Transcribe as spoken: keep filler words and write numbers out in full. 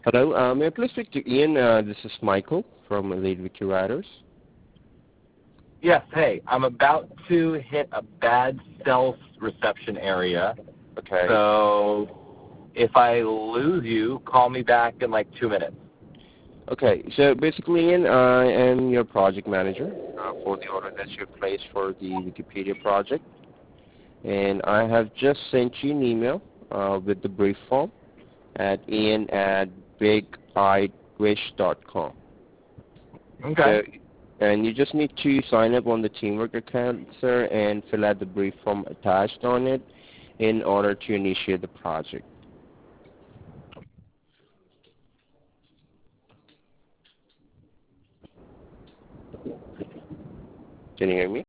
Hello, uh, may I please speak to Ian? Uh, this is Michael from Elite Wiki Writers. Yes, hey, I'm about to hit a bad cell reception area. Okay. So if I lose you, call me back in like two minutes. Okay, so basically, Ian, I am your project manager uh, for the order that you placed for the Wikipedia project. And I have just sent you an email uh, with the brief form at ian at big eyed wish dot com. Okay. So, and you just need to sign up on the Teamwork account, sir, and fill out the brief form attached on it in order to initiate the project. Can you hear me?